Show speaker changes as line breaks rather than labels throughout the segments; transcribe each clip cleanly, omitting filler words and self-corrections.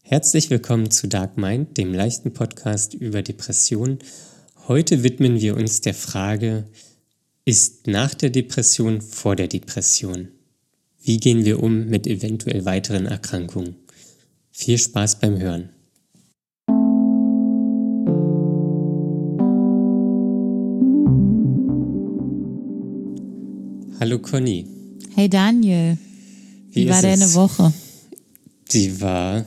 Herzlich willkommen zu Dark Mind, dem leichten Podcast über Depressionen. Heute widmen wir uns der Frage, ist nach der Depression vor der Depression? Wie gehen wir um mit eventuell weiteren Erkrankungen? Viel Spaß beim Hören. Hallo Conny.
Hey Daniel, wie war deine Woche?
Die war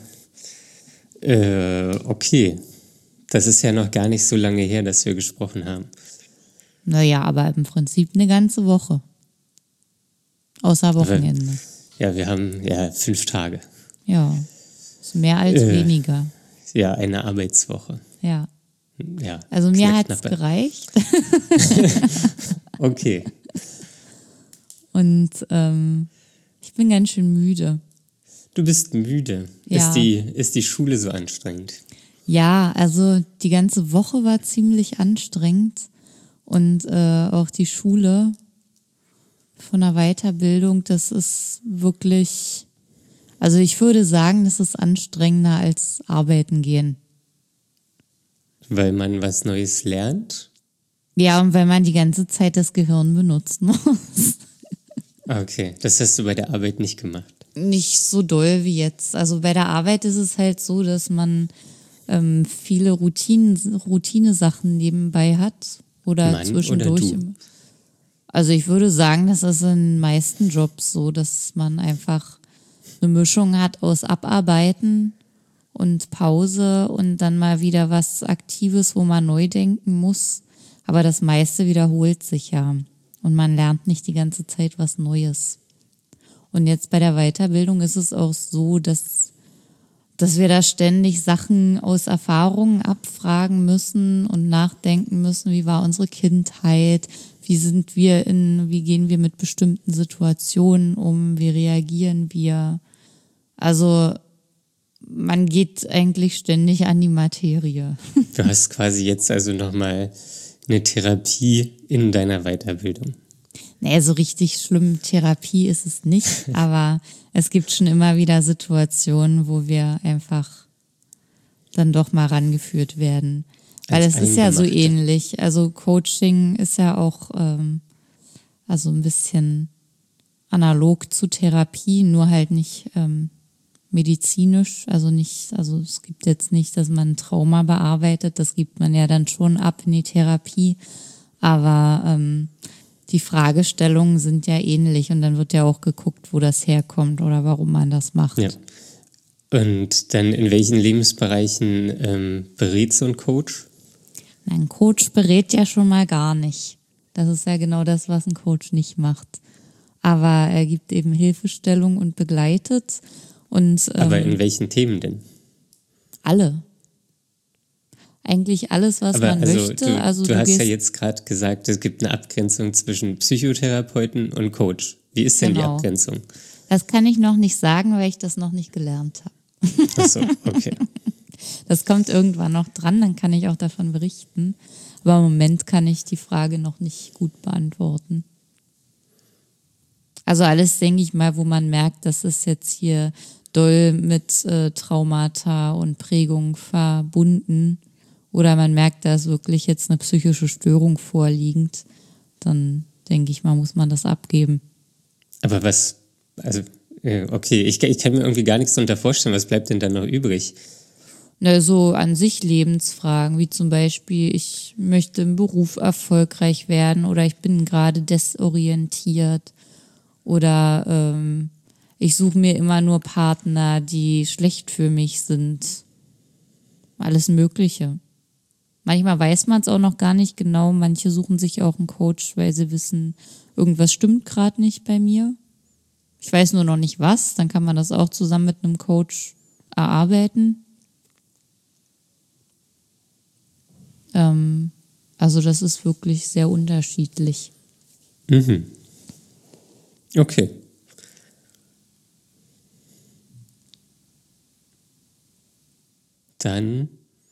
okay. Das ist ja noch gar nicht so lange her, dass wir gesprochen haben.
Naja, aber im Prinzip eine ganze Woche. Außer Wochenende.
Ja, wir haben 5 Tage.
Ja, ist mehr als weniger.
Ja, eine Arbeitswoche.
Ja.
Ja,
also mir hat es gereicht.
Okay.
Und ich bin ganz schön müde.
Du bist müde.
Ja.
Ist die Schule so anstrengend?
Ja, also die ganze Woche war ziemlich anstrengend. Und auch die Schule von der Weiterbildung, das ist wirklich, also ich würde sagen, das ist anstrengender als arbeiten gehen.
Weil man was Neues lernt?
Ja, und weil man die ganze Zeit das Gehirn benutzen muss.
Okay, das hast du bei der Arbeit nicht gemacht.
Nicht so doll wie jetzt. Also bei der Arbeit ist es halt so, dass man viele Routine-Sachen nebenbei hat oder
Mann
zwischendurch.
oder du?
Also ich würde sagen, das ist in den meisten Jobs so, dass man einfach eine Mischung hat aus Abarbeiten und Pause und dann mal wieder was Aktives, wo man neu denken muss. Aber das meiste wiederholt sich ja. Und man lernt nicht die ganze Zeit was Neues. Und jetzt bei der Weiterbildung ist es auch so, dass wir da ständig Sachen aus Erfahrungen abfragen müssen und nachdenken müssen, wie war unsere Kindheit, wie gehen wir mit bestimmten Situationen um, wie reagieren wir. Also man geht eigentlich ständig an die Materie.
Du hast quasi jetzt also nochmal eine Therapie in deiner Weiterbildung.
Nee, so richtig schlimm Therapie ist es nicht, aber es gibt schon immer wieder Situationen, wo wir einfach dann doch mal rangeführt werden. Weil es ist ja so ähnlich. Also Coaching ist ja auch also ein bisschen analog zu Therapie, nur halt nicht medizinisch. Also es gibt jetzt nicht, dass man ein Trauma bearbeitet, das gibt man ja dann schon ab in die Therapie. Aber die Fragestellungen sind ja ähnlich und dann wird ja auch geguckt, wo das herkommt oder warum man das macht.
Ja. Und dann in welchen Lebensbereichen berät so ein Coach?
Ein Coach berät ja schon mal gar nicht. Das ist ja genau das, was ein Coach nicht macht. Aber er gibt eben Hilfestellung und begleitet.
Aber in welchen Themen denn?
Alle. Eigentlich alles, was man möchte.
Du hast ja jetzt gerade gesagt, es gibt eine Abgrenzung zwischen Psychotherapeuten und Coach. Wie ist denn die Abgrenzung?
Das kann ich noch nicht sagen, weil ich das noch nicht gelernt habe.
Ach so, okay.
Das kommt irgendwann noch dran, dann kann ich auch davon berichten. Aber im Moment kann ich die Frage noch nicht gut beantworten. Also alles, denke ich mal, wo man merkt, das ist jetzt hier doll mit Traumata und Prägung verbunden. Oder man merkt, da ist wirklich jetzt eine psychische Störung vorliegend, dann denke ich mal, muss man das abgeben.
Aber okay, ich kann mir irgendwie gar nichts darunter vorstellen, was bleibt denn dann noch übrig?
Na, so an sich Lebensfragen, wie zum Beispiel, ich möchte im Beruf erfolgreich werden oder ich bin gerade desorientiert oder ich suche mir immer nur Partner, die schlecht für mich sind. Alles Mögliche. Manchmal weiß man es auch noch gar nicht genau. Manche suchen sich auch einen Coach, weil sie wissen, irgendwas stimmt gerade nicht bei mir. Ich weiß nur noch nicht was. Dann kann man das auch zusammen mit einem Coach erarbeiten. Also das ist wirklich sehr unterschiedlich.
Mhm. Okay. Dann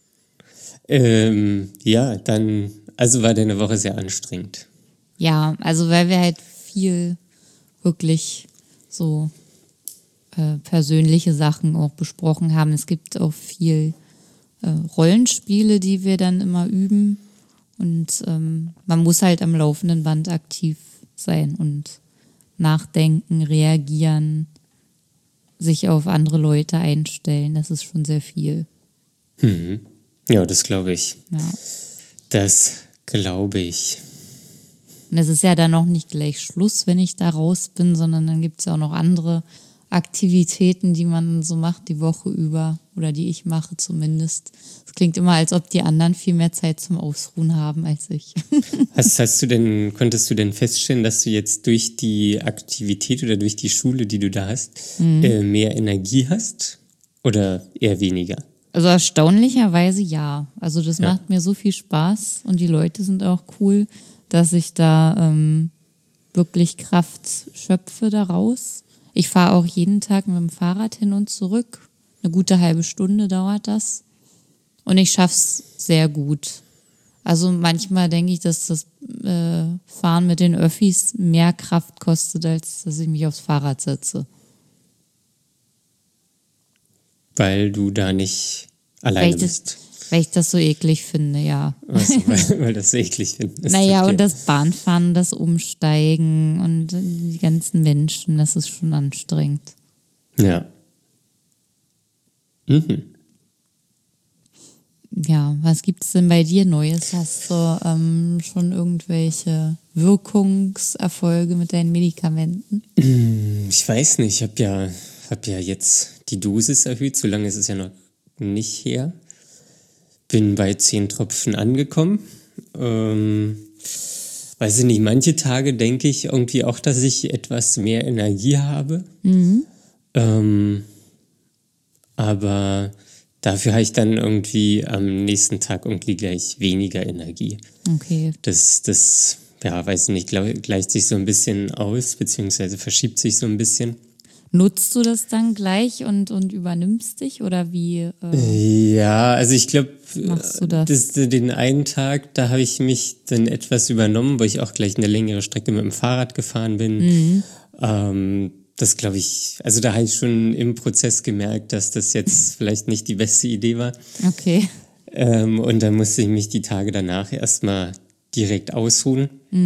also war deine Woche sehr anstrengend.
Ja, also weil wir halt viel wirklich so persönliche Sachen auch besprochen haben. Es gibt auch viel Rollenspiele, die wir dann immer üben. Und man muss halt am laufenden Band aktiv sein und nachdenken, reagieren, sich auf andere Leute einstellen. Das ist schon sehr viel.
Ja, das glaube ich.
Ja.
Das glaube ich.
Und es ist ja dann auch nicht gleich Schluss, wenn ich da raus bin, sondern dann gibt es ja auch noch andere Aktivitäten, die man so macht die Woche über oder die ich mache zumindest. Es klingt immer, als ob die anderen viel mehr Zeit zum Ausruhen haben als ich.
Konntest du denn feststellen, dass du jetzt durch die Aktivität oder durch die Schule, die du da hast, mehr Energie hast oder eher weniger?
Also erstaunlicherweise ja. Also das macht mir so viel Spaß und die Leute sind auch cool, dass ich da wirklich Kraft schöpfe daraus. Ich fahre auch jeden Tag mit dem Fahrrad hin und zurück. Eine gute halbe Stunde dauert das. Und ich schaff's sehr gut. Also manchmal denke ich, dass das Fahren mit den Öffis mehr Kraft kostet, als dass ich mich aufs Fahrrad setze.
Weil du da nicht alleine bist.
Weil ich das so eklig finde, ja.
Also, weil das so eklig findest.
Naja,
okay.
und das Bahnfahren, das Umsteigen und die ganzen Menschen, das ist schon anstrengend.
Ja.
Ja, was gibt's denn bei dir Neues? Hast du schon irgendwelche Wirkungserfolge mit deinen Medikamenten?
Ich weiß nicht, ich hab ja jetzt die Dosis erhöht, so lange ist es ja noch nicht her. Bin bei 10 Tropfen angekommen. Weiß ich nicht, manche Tage denke ich irgendwie auch, dass ich etwas mehr Energie habe. Aber dafür habe ich dann irgendwie am nächsten Tag irgendwie gleich weniger Energie.
Okay.
Das weiß ich nicht, gleicht sich so ein bisschen aus, beziehungsweise verschiebt sich so ein bisschen.
Nutzt du das dann gleich und übernimmst dich oder wie
Ja, also ich glaube,
machst du das?
Den einen Tag, da habe ich mich dann etwas übernommen, wo ich auch gleich eine längere Strecke mit dem Fahrrad gefahren bin. Das glaube ich, also da habe ich schon im Prozess gemerkt, dass das jetzt vielleicht nicht die beste Idee war.
Okay.
Und dann musste ich mich die Tage danach erstmal direkt ausruhen.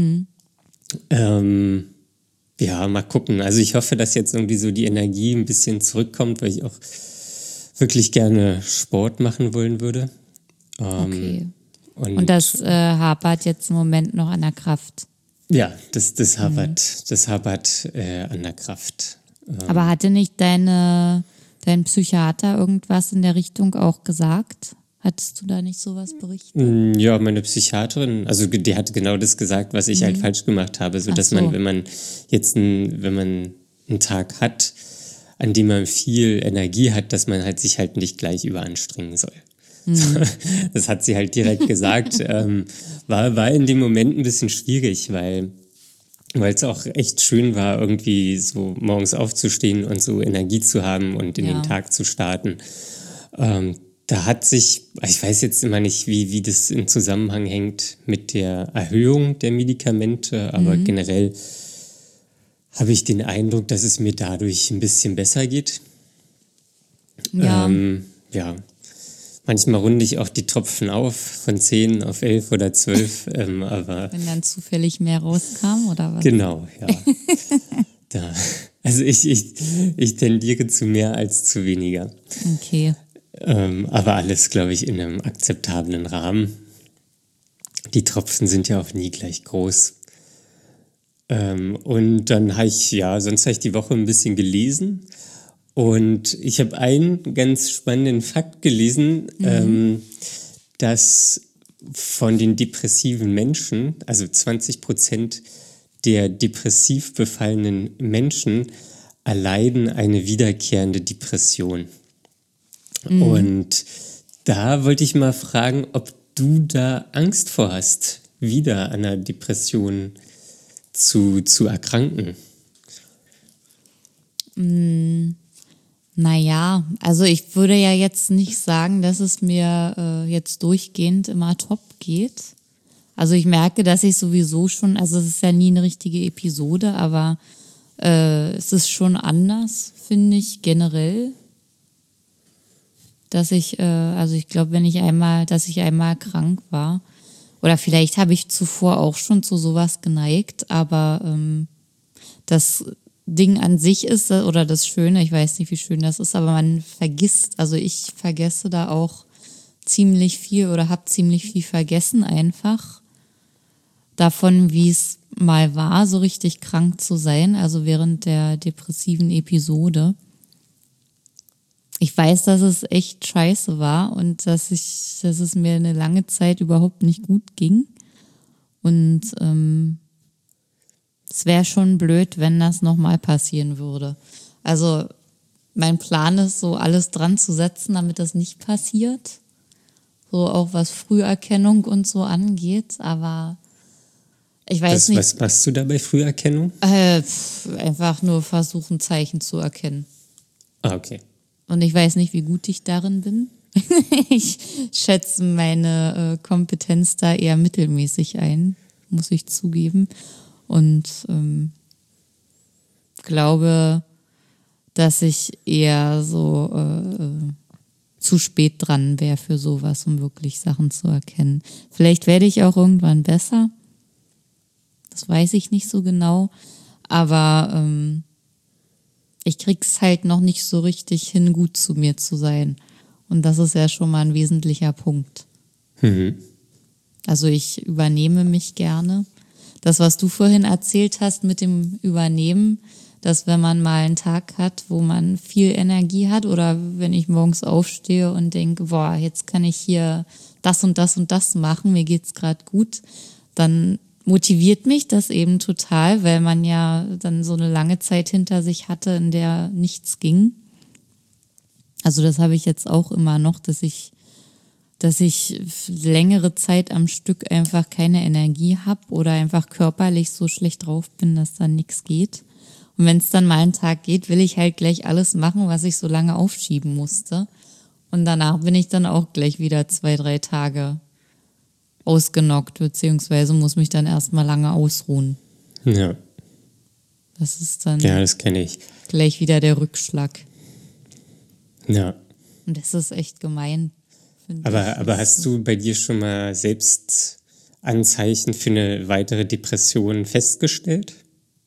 Ja, mal gucken. Also ich hoffe, dass jetzt irgendwie so die Energie ein bisschen zurückkommt, weil ich auch wirklich gerne Sport machen wollen würde.
Okay. Und das hapert jetzt im Moment noch an der Kraft.
Ja, das hapert an der Kraft.
Aber hatte nicht dein Psychiater irgendwas in der Richtung auch gesagt? Hattest du da nicht sowas berichtet?
Ja, meine Psychiaterin, also die hat genau das gesagt, was ich halt falsch gemacht habe, so dass man, wenn man einen Tag hat, an dem man viel Energie hat, dass man halt sich halt nicht gleich überanstrengen soll. Das hat sie halt direkt gesagt. War in dem Moment ein bisschen schwierig, weil es auch echt schön war, irgendwie so morgens aufzustehen und so Energie zu haben und in den Tag zu starten. Da hat sich, ich weiß jetzt immer nicht, wie das in Zusammenhang hängt mit der Erhöhung der Medikamente, aber generell habe ich den Eindruck, dass es mir dadurch ein bisschen besser geht.
Ja.
Manchmal runde ich auch die Tropfen auf von 10 auf 11 oder 12, aber...
Wenn dann zufällig mehr rauskam, oder was?
Genau, ja. Also ich tendiere zu mehr als zu weniger.
Okay.
Aber alles, glaube ich, in einem akzeptablen Rahmen. Die Tropfen sind ja auch nie gleich groß. Und dann habe ich, sonst habe ich die Woche ein bisschen gelesen. Und ich habe einen ganz spannenden Fakt gelesen, dass von den depressiven Menschen, also 20% der depressiv befallenen Menschen erleiden eine wiederkehrende Depression. Und da wollte ich mal fragen, ob du da Angst vor hast, wieder an einer Depression zu erkranken.
Naja, also ich würde ja jetzt nicht sagen, dass es mir jetzt durchgehend immer top geht. Also ich merke, dass ich sowieso schon, also es ist ja nie eine richtige Episode, aber Es ist schon anders, finde ich, generell. Dass ich glaube, dass ich einmal krank war. Oder vielleicht habe ich zuvor auch schon zu sowas geneigt, aber das Ding an sich ist, oder das Schöne, ich weiß nicht, wie schön das ist, aber man vergisst, also ich vergesse da auch ziemlich viel oder habe ziemlich viel vergessen einfach davon, wie es mal war, so richtig krank zu sein, also während der depressiven Episode. Ich weiß, dass es echt scheiße war und dass es mir eine lange Zeit überhaupt nicht gut ging. Und es wäre schon blöd, wenn das nochmal passieren würde. Also mein Plan ist, so alles dran zu setzen, damit das nicht passiert. So auch was Früherkennung und so angeht. Aber ich weiß nicht.
Was machst du da bei Früherkennung?
Einfach nur versuchen, Zeichen zu erkennen.
Ah, okay.
Und ich weiß nicht, wie gut ich darin bin. Ich schätze meine Kompetenz da eher mittelmäßig ein, muss ich zugeben. Und glaube, dass ich eher so zu spät dran wäre für sowas, um wirklich Sachen zu erkennen. Vielleicht werde ich auch irgendwann besser. Das weiß ich nicht so genau. Aber ich krieg's halt noch nicht so richtig hin, gut zu mir zu sein. Und das ist ja schon mal ein wesentlicher Punkt.
Mhm.
Also ich übernehme mich gerne. Das, was du vorhin erzählt hast mit dem Übernehmen, dass wenn man mal einen Tag hat, wo man viel Energie hat oder wenn ich morgens aufstehe und denke, boah, jetzt kann ich hier das und das und das machen, mir geht's gerade gut, dann motiviert mich das eben total, weil man ja dann so eine lange Zeit hinter sich hatte, in der nichts ging. Also das habe ich jetzt auch immer noch, dass ich längere Zeit am Stück einfach keine Energie habe oder einfach körperlich so schlecht drauf bin, dass dann nichts geht. Und wenn es dann mal einen Tag geht, will ich halt gleich alles machen, was ich so lange aufschieben musste. Und danach bin ich dann auch gleich wieder 2-3 Tage ausgenockt, beziehungsweise muss mich dann erstmal lange ausruhen.
Ja.
Das ist dann
Das kenne ich.
gleich wieder der Rückschlag.
Ja.
Und das ist echt gemein.
Aber hast du bei dir schon mal selbst Anzeichen für eine weitere Depression festgestellt?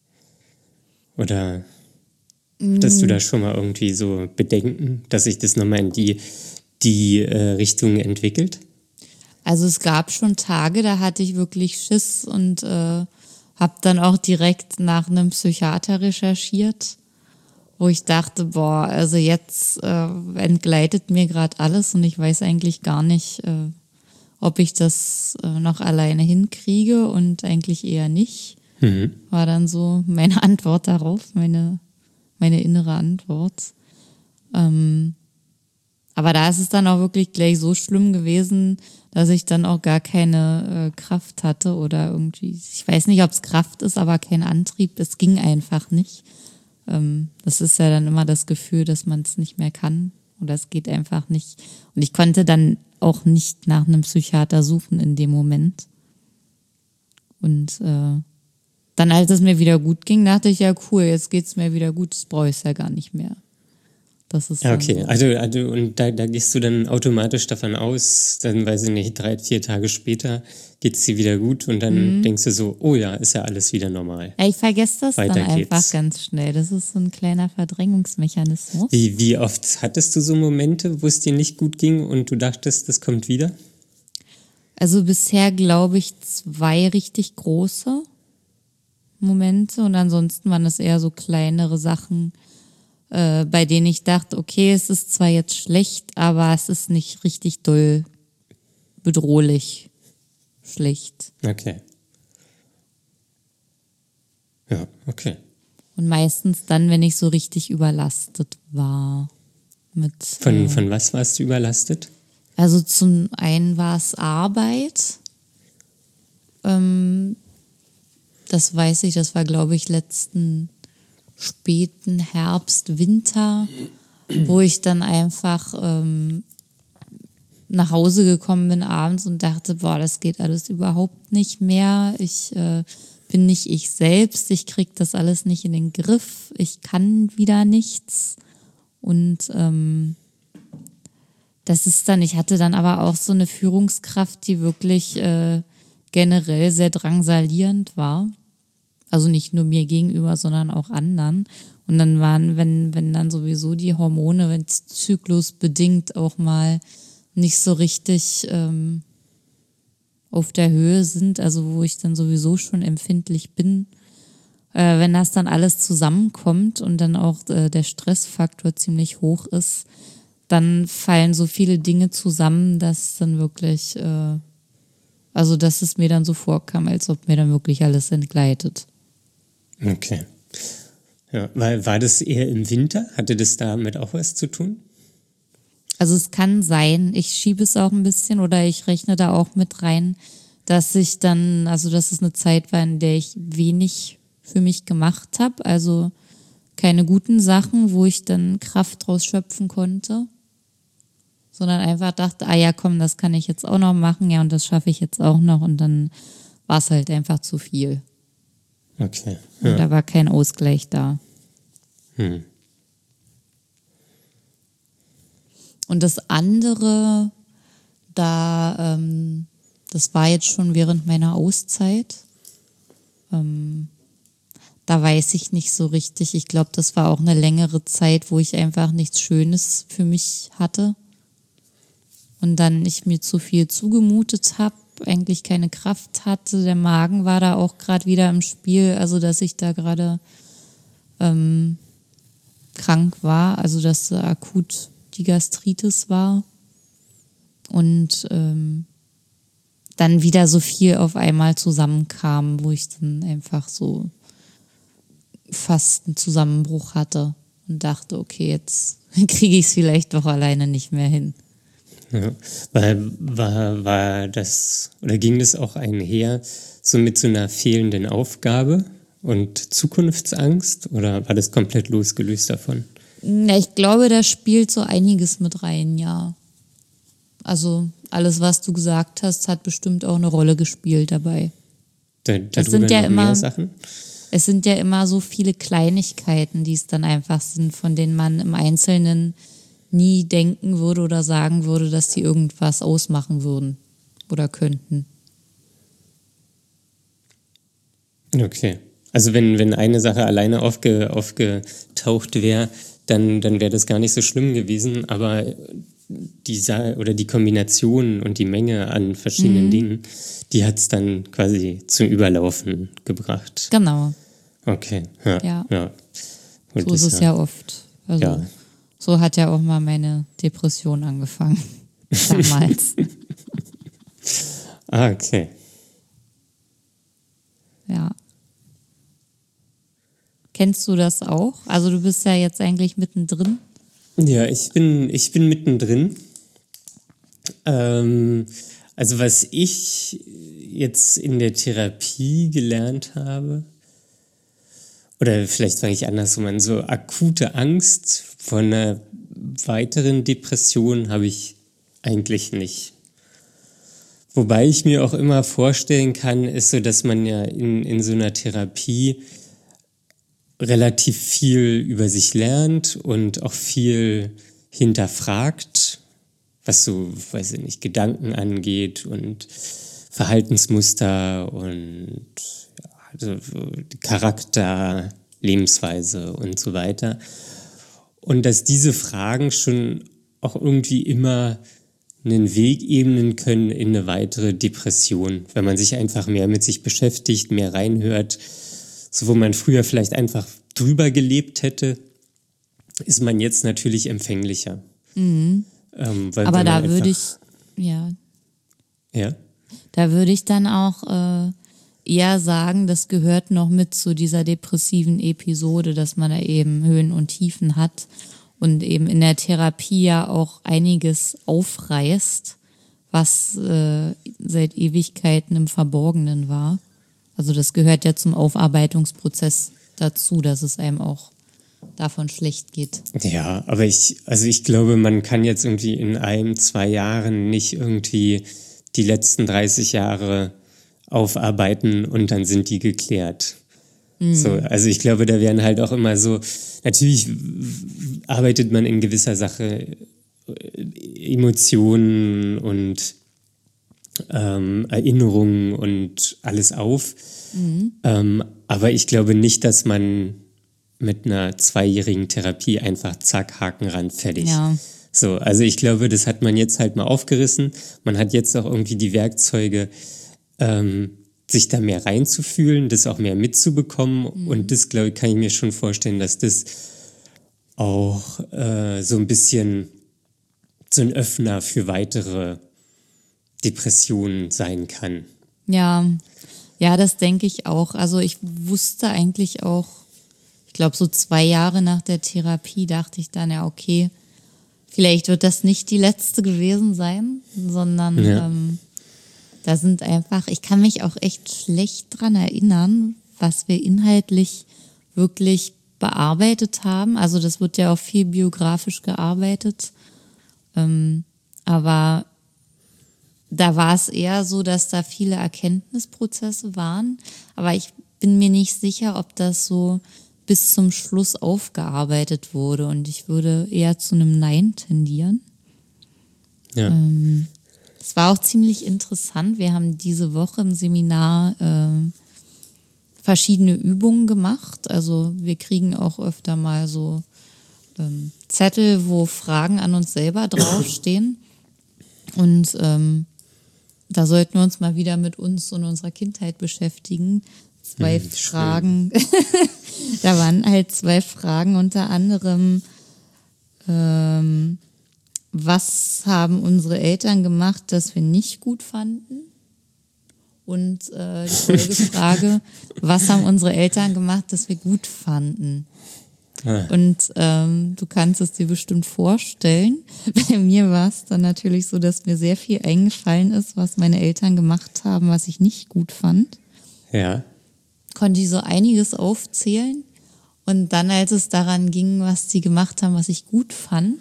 Oder hattest du da schon mal irgendwie so Bedenken, dass sich das nochmal in die Richtung entwickelt?
Also es gab schon Tage, da hatte ich wirklich Schiss und habe dann auch direkt nach einem Psychiater recherchiert, wo ich dachte, boah, also jetzt entgleitet mir gerade alles und ich weiß eigentlich gar nicht, ob ich das noch alleine hinkriege und eigentlich eher nicht.
Mhm.
War dann so meine Antwort darauf, meine innere Antwort. Aber da ist es dann auch wirklich gleich so schlimm gewesen, dass ich dann auch gar keine Kraft hatte oder irgendwie, ich weiß nicht, ob es Kraft ist, aber kein Antrieb. Es ging einfach nicht. Das ist ja dann immer das Gefühl, dass man es nicht mehr kann oder es geht einfach nicht. Und ich konnte dann auch nicht nach einem Psychiater suchen in dem Moment. Und dann, als es mir wieder gut ging, dachte ich, ja cool, jetzt geht's mir wieder gut, das brauche ich ja gar nicht mehr. Das ist
Okay,
so.
also und da gehst du dann automatisch davon aus, dann weiß ich nicht, 3-4 Tage später geht's dir wieder gut und dann denkst du so, oh ja, ist ja alles wieder normal.
Ja, ich vergesse das
Weiter
dann einfach
geht's.
ganz schnell. Das ist so ein kleiner Verdrängungsmechanismus.
Wie oft hattest du so Momente, wo es dir nicht gut ging und du dachtest, das kommt wieder?
Also bisher glaube ich 2 richtig große Momente und ansonsten waren es eher so kleinere Sachen, bei denen ich dachte, okay, es ist zwar jetzt schlecht, aber es ist nicht richtig doll bedrohlich schlecht.
Okay. Ja, okay.
Und meistens dann, wenn ich so richtig überlastet war.
Von was warst du überlastet?
Also zum einen war es Arbeit. Das weiß ich, das war, glaube ich, letzten späten Herbst, Winter, wo ich dann einfach nach Hause gekommen bin abends und dachte, boah, das geht alles überhaupt nicht mehr. Ich bin nicht ich selbst, ich krieg das alles nicht in den Griff, ich kann wieder nichts. Und das ist dann, ich hatte dann aber auch so eine Führungskraft, die wirklich generell sehr drangsalierend war. Also nicht nur mir gegenüber, sondern auch anderen. Und dann waren, wenn dann sowieso die Hormone, wenn es zyklusbedingt auch mal nicht so richtig auf der Höhe sind, also wo ich dann sowieso schon empfindlich bin, wenn das dann alles zusammenkommt und dann auch der Stressfaktor ziemlich hoch ist, dann fallen so viele Dinge zusammen, dass dann wirklich, also dass es mir dann so vorkam, als ob mir dann wirklich alles entgleitet.
Okay. Ja, war das eher im Winter? Hatte das damit auch was zu tun?
Also es kann sein, ich schiebe es auch ein bisschen oder ich rechne da auch mit rein, dass ich dann, also dass es eine Zeit war, in der ich wenig für mich gemacht habe, also keine guten Sachen, wo ich dann Kraft draus schöpfen konnte, sondern einfach dachte, ah ja, komm, das kann ich jetzt auch noch machen, ja, und das schaffe ich jetzt auch noch und dann war es halt einfach zu viel.
Okay.
Ja. Und da war kein Ausgleich da. Und das andere, da, das war jetzt schon während meiner Auszeit. Da weiß ich nicht so richtig. Ich glaube, das war auch eine längere Zeit, wo ich einfach nichts Schönes für mich hatte. Und dann ich mir zu viel zugemutet habe, eigentlich keine Kraft hatte. Der Magen war da auch gerade wieder im Spiel, also dass ich da gerade krank war, also dass akut die Gastritis war. Und dann wieder so viel auf einmal zusammenkam, wo ich dann einfach so fast einen Zusammenbruch hatte und dachte, okay, jetzt kriege ich es vielleicht doch alleine nicht mehr hin.
Ja, war das, oder ging das auch einher so mit so einer fehlenden Aufgabe und Zukunftsangst oder war das komplett losgelöst davon?
Ja, ich glaube, da spielt so einiges mit rein, ja. Also alles, was du gesagt hast, hat bestimmt auch eine Rolle gespielt dabei.
Es sind ja immer mehr Sachen?
Es sind ja immer so viele Kleinigkeiten, die es dann einfach sind, von denen man im Einzelnen nie denken würde oder sagen würde, dass die irgendwas ausmachen würden oder könnten.
Okay. Also wenn eine Sache alleine aufgetaucht wäre, dann wäre das gar nicht so schlimm gewesen, aber die Kombination und die Menge an verschiedenen Dingen, die hat es dann quasi zum Überlaufen gebracht.
Genau.
Okay, ja.
Und so ist es ja oft. Also ja. So hat ja auch mal meine Depression angefangen. Damals.
Okay.
Ja. Kennst du das auch? Also du bist ja jetzt eigentlich mittendrin.
Ja, ich bin mittendrin. Also was ich jetzt in der Therapie gelernt habe, oder vielleicht fange ich andersrum an, so akute Angst vor einer weiteren Depression habe ich eigentlich nicht. Wobei ich mir auch immer vorstellen kann, ist so, dass man ja in so einer Therapie relativ viel über sich lernt und auch viel hinterfragt, was so, weiß ich nicht, Gedanken angeht und Verhaltensmuster und ja, also Charakter, Lebensweise und so weiter. Und dass diese Fragen schon auch irgendwie immer einen Weg ebnen können in eine weitere Depression, wenn man sich einfach mehr mit sich beschäftigt, mehr reinhört. So, wo man früher vielleicht einfach drüber gelebt hätte, ist man jetzt natürlich empfänglicher.
Mhm. Aber da würde ich, ja.
Ja?
Da würde ich dann auch eher sagen, das gehört noch mit zu dieser depressiven Episode, dass man da eben Höhen und Tiefen hat und eben in der Therapie ja auch einiges aufreißt, was seit Ewigkeiten im Verborgenen war. Also das gehört ja zum Aufarbeitungsprozess dazu, dass es einem auch davon schlecht geht.
Ja, aber ich glaube, man kann jetzt irgendwie in 1-2 Jahren nicht irgendwie die letzten 30 Jahre aufarbeiten und dann sind die geklärt. So, also ich glaube, da werden halt auch immer so, natürlich arbeitet man in gewisser Sache Emotionen und Erinnerungen und alles auf. Aber ich glaube nicht, dass man mit einer 2-jährigen Therapie einfach zack, Haken ran, fertig.
Ja.
So, also ich glaube, das hat man jetzt halt mal aufgerissen. Man hat jetzt auch irgendwie die Werkzeuge, sich da mehr reinzufühlen, das auch mehr mitzubekommen. Und das, glaube ich, kann ich mir schon vorstellen, dass das auch so ein bisschen so ein Öffner für weitere Depressionen sein kann.
Ja, das denke ich auch. Also ich wusste eigentlich auch, ich glaube so 2 Jahre nach der Therapie dachte ich dann, ja okay, vielleicht wird das nicht die letzte gewesen sein, sondern da sind einfach, ich kann mich auch echt schlecht dran erinnern, was wir inhaltlich wirklich bearbeitet haben. Also das wird ja auch viel biografisch gearbeitet. Aber da war es eher so, dass da viele Erkenntnisprozesse waren. Aber ich bin mir nicht sicher, ob das so bis zum Schluss aufgearbeitet wurde. Und ich würde eher zu einem Nein tendieren.
Ja.
Es war auch ziemlich interessant. Wir haben diese Woche im Seminar verschiedene Übungen gemacht. Also wir kriegen auch öfter mal so Zettel, wo Fragen an uns selber draufstehen. Und da sollten wir uns mal wieder mit uns und unserer Kindheit beschäftigen. 2 Fragen. Da waren halt 2 Fragen, unter anderem, was haben unsere Eltern gemacht, das wir nicht gut fanden? Und die Folgefrage, was haben unsere Eltern gemacht, das wir gut fanden? Und du kannst es dir bestimmt vorstellen. Bei mir war es dann natürlich so, dass mir sehr viel eingefallen ist, was meine Eltern gemacht haben, was ich nicht gut fand.
Ja.
Konnte ich so einiges aufzählen. Und dann, als es daran ging, was sie gemacht haben, was ich gut fand,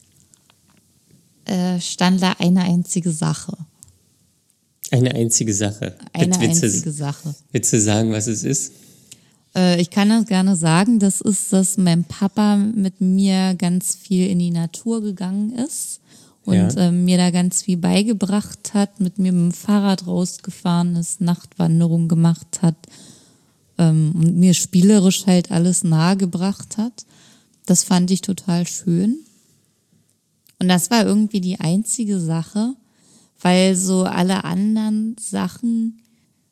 stand da eine einzige Sache.
Eine einzige Sache.
Sache.
Willst du sagen, was es ist?
Ich kann das gerne sagen. Das ist, dass mein Papa mit mir ganz viel in die Natur gegangen ist und mir da ganz viel beigebracht hat, mit mir mit dem Fahrrad rausgefahren ist, Nachtwanderung gemacht hat und mir spielerisch halt alles nahegebracht hat. Das fand ich total schön. Und das war irgendwie die einzige Sache, weil so alle anderen Sachen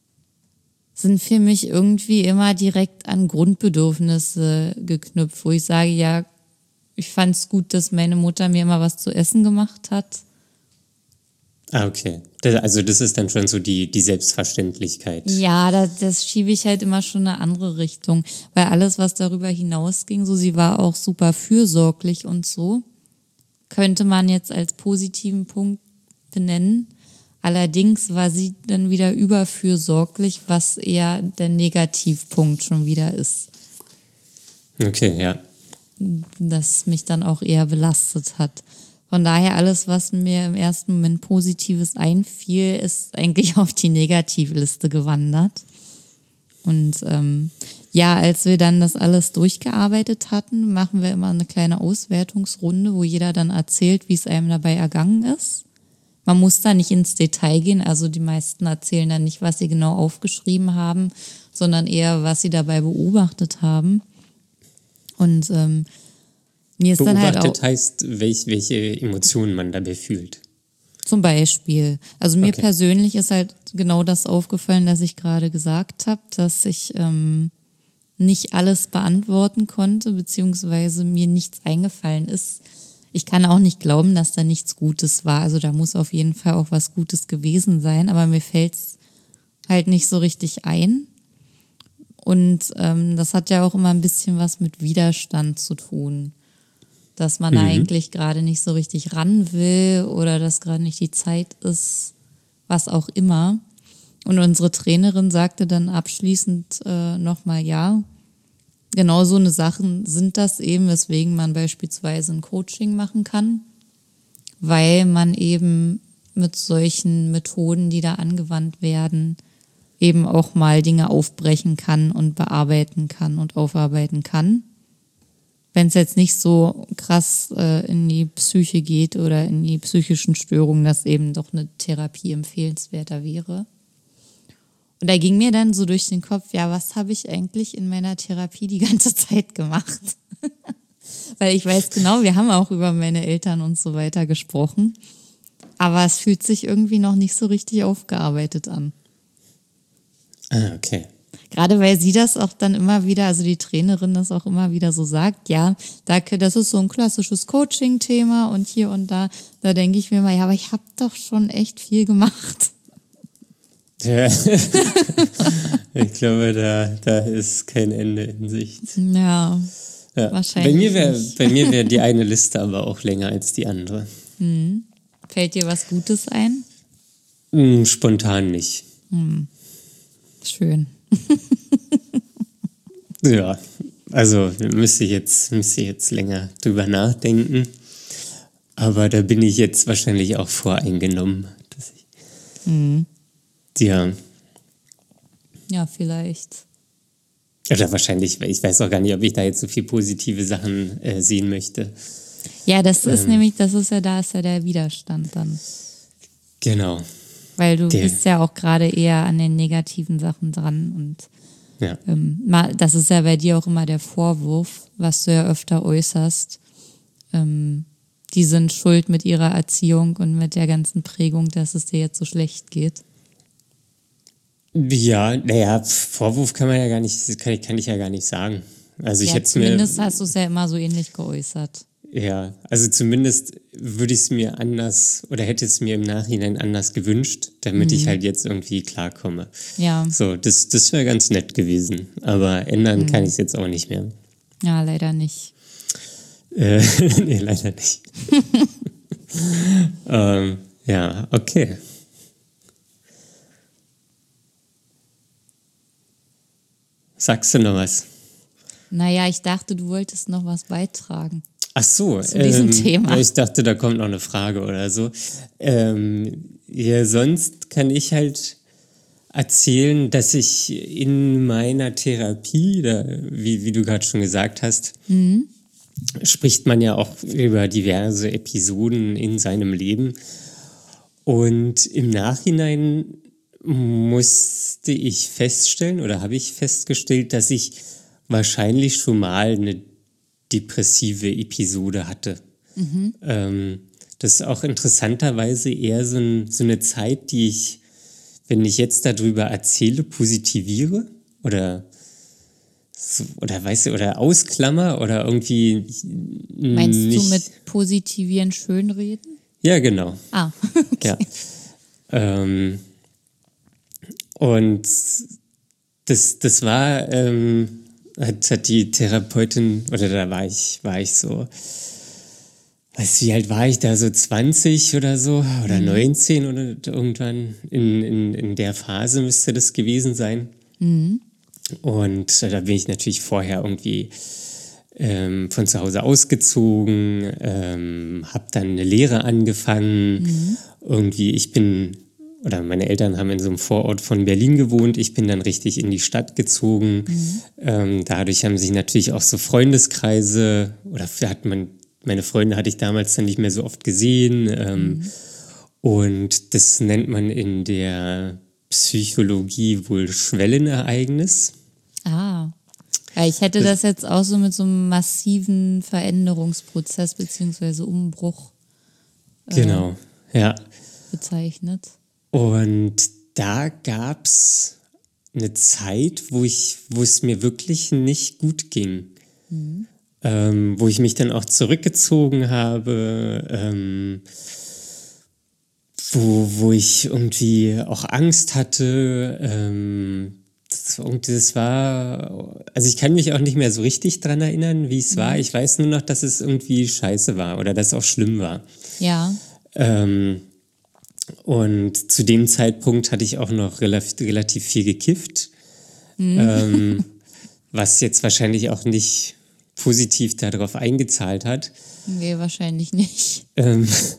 sind für mich irgendwie immer direkt an Grundbedürfnisse geknüpft, wo ich sage, ja, ich fand es gut, dass meine Mutter mir immer was zu essen gemacht hat.
Ah, okay. Also das ist dann schon so die Selbstverständlichkeit.
Ja, das schiebe ich halt immer schon in eine andere Richtung, weil alles, was darüber hinausging, so sie war auch super fürsorglich und so, könnte man jetzt als positiven Punkt benennen. Allerdings war sie dann wieder überfürsorglich, was eher der Negativpunkt schon wieder ist.
Okay, ja.
Das mich dann auch eher belastet hat. Von daher alles, was mir im ersten Moment Positives einfiel, ist eigentlich auf die Negativliste gewandert. Und als wir dann das alles durchgearbeitet hatten, machen wir immer eine kleine Auswertungsrunde, wo jeder dann erzählt, wie es einem dabei ergangen ist. Man muss da nicht ins Detail gehen, also die meisten erzählen dann nicht, was sie genau aufgeschrieben haben, sondern eher, was sie dabei beobachtet haben. Und mir ist dann halt auch...
Beobachtet heißt, welche Emotionen man dabei fühlt.
Zum Beispiel. Also mir persönlich ist halt genau das aufgefallen, das ich gerade gesagt habe, dass ich nicht alles beantworten konnte, beziehungsweise mir nichts eingefallen ist. Ich kann auch nicht glauben, dass da nichts Gutes war. Also da muss auf jeden Fall auch was Gutes gewesen sein, aber mir fällt es halt nicht so richtig ein. Und das hat ja auch immer ein bisschen was mit Widerstand zu tun. Dass man eigentlich gerade nicht so richtig ran will oder dass gerade nicht die Zeit ist, was auch immer. Und unsere Trainerin sagte dann abschließend nochmal, ja, genau so eine Sachen sind das eben, weswegen man beispielsweise ein Coaching machen kann, weil man eben mit solchen Methoden, die da angewandt werden, eben auch mal Dinge aufbrechen kann und bearbeiten kann und aufarbeiten kann. Wenn es jetzt nicht so krass in die Psyche geht oder in die psychischen Störungen, dass eben doch eine Therapie empfehlenswerter wäre. Und da ging mir dann so durch den Kopf, ja, was habe ich eigentlich in meiner Therapie die ganze Zeit gemacht? Weil ich weiß genau, wir haben auch über meine Eltern und so weiter gesprochen, aber es fühlt sich irgendwie noch nicht so richtig aufgearbeitet an.
Ah, okay.
Gerade weil sie das auch dann immer wieder, also die Trainerin das auch immer wieder so sagt, ja, das ist so ein klassisches Coaching-Thema und hier und da denke ich mir mal, ja, aber ich habe doch schon echt viel gemacht.
Ja. Ich glaube, da ist kein Ende in Sicht.
Ja, wahrscheinlich.
Bei mir wäre die eine Liste aber auch länger als die andere.
Fällt dir was Gutes ein?
Spontan nicht.
Schön.
Ja, also müsste ich jetzt länger drüber nachdenken. Aber da bin ich jetzt wahrscheinlich auch voreingenommen. Dass ich, ja.
Ja, vielleicht.
Oder wahrscheinlich, ich weiß auch gar nicht, ob ich da jetzt so viel positive Sachen sehen möchte.
Ja, das ist nämlich, da ist ja der Widerstand dann.
Genau.
Weil du bist ja auch gerade eher an den negativen Sachen dran und
ja.
Das ist ja bei dir auch immer der Vorwurf, was du ja öfter äußerst. Die sind schuld mit ihrer Erziehung und mit der ganzen Prägung, dass es dir jetzt so schlecht geht.
Ja, naja, Vorwurf kann man ja gar nicht, kann ich ja gar nicht sagen. Also ich
Ja,
hätte
zumindest hast du es ja immer so ähnlich geäußert.
Ja, also zumindest würde ich es mir anders oder hätte es mir im Nachhinein anders gewünscht, damit ich halt jetzt irgendwie klarkomme.
Ja.
So, das wäre ganz nett gewesen, aber ändern kann ich es jetzt auch nicht mehr.
Ja, leider nicht.
Nee, leider nicht. Ja, okay. Sagst du noch was?
Naja, ich dachte, du wolltest noch was beitragen.
Ach so,
zu diesem Thema.
Ja, ich dachte, da kommt noch eine Frage oder so. Ja, sonst kann ich halt erzählen, dass ich in meiner Therapie, wie du gerade schon gesagt hast, spricht man ja auch über diverse Episoden in seinem Leben. Und im Nachhinein musste ich feststellen oder habe ich festgestellt, dass ich wahrscheinlich schon mal eine depressive Episode hatte. Das ist auch interessanterweise eher so eine Zeit, die ich, wenn ich jetzt darüber erzähle, positiviere oder weißt du, oder ausklammer oder irgendwie
Meinst
nicht.
du mit positivieren schönreden?
Ja, genau.
Ah, okay.
Ja. Und das war, hat die Therapeutin, oder da war ich so, weißt du, wie alt war ich da, so 20 oder so, oder 19 oder irgendwann in der Phase müsste das gewesen sein. Und da bin ich natürlich vorher irgendwie von zu Hause ausgezogen, habe dann eine Lehre angefangen. Irgendwie, meine Eltern haben in so einem Vorort von Berlin gewohnt. Ich bin dann richtig in die Stadt gezogen. Dadurch haben sich natürlich auch so Freundeskreise, meine Freunde hatte ich damals dann nicht mehr so oft gesehen. Und das nennt man in der Psychologie wohl Schwellenereignis.
Ah. Ja, ich hätte das jetzt auch so mit so einem massiven Veränderungsprozess beziehungsweise Umbruch
Genau, ja.
bezeichnet.
Und da gab es eine Zeit, wo es mir wirklich nicht gut ging. Wo ich mich dann auch zurückgezogen habe, wo ich irgendwie auch Angst hatte. Das war, also ich kann mich auch nicht mehr so richtig dran erinnern, wie es war. Ich weiß nur noch, dass es irgendwie scheiße war oder dass es auch schlimm war.
Ja.
Und zu dem Zeitpunkt hatte ich auch noch relativ viel gekifft, was jetzt wahrscheinlich auch nicht positiv darauf eingezahlt hat.
Nee, wahrscheinlich nicht.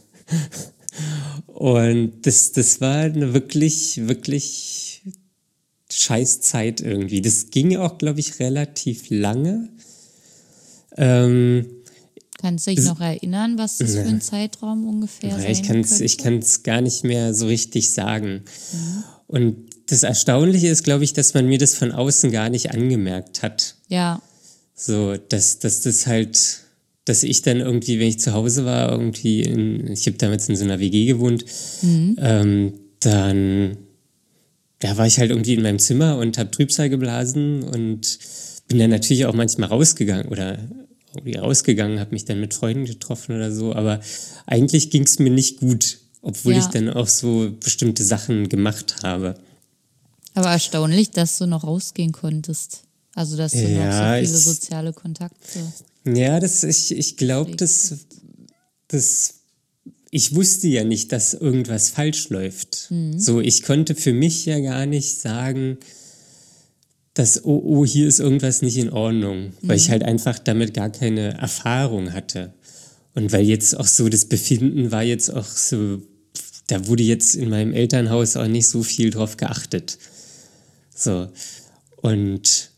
Und das war eine wirklich, wirklich Scheißzeit irgendwie. Das ging auch, glaube ich, relativ lange.
Kannst du dich noch erinnern, was das für ein Zeitraum ungefähr sein könnte?
Ich kann es gar nicht mehr so richtig sagen. Und das Erstaunliche ist, glaube ich, dass man mir das von außen gar nicht angemerkt hat.
Ja.
So, dass das halt, dass ich dann irgendwie, wenn ich zu Hause war, ich habe damals in so einer WG gewohnt, dann war ich halt irgendwie in meinem Zimmer und habe Trübsal geblasen und bin dann natürlich auch manchmal rausgegangen, habe mich dann mit Freunden getroffen oder so, aber eigentlich ging es mir nicht gut, obwohl ich dann auch so bestimmte Sachen gemacht habe.
Aber erstaunlich, dass du noch rausgehen konntest. Also, dass du noch so viele soziale Kontakte.
Ja, ich glaube, ich wusste ja nicht, dass irgendwas falsch läuft. So, ich konnte für mich ja gar nicht sagen, dass, hier ist irgendwas nicht in Ordnung, weil ich halt einfach damit gar keine Erfahrung hatte. Und weil jetzt auch so das Befinden war jetzt auch so, da wurde jetzt in meinem Elternhaus auch nicht so viel drauf geachtet. So, und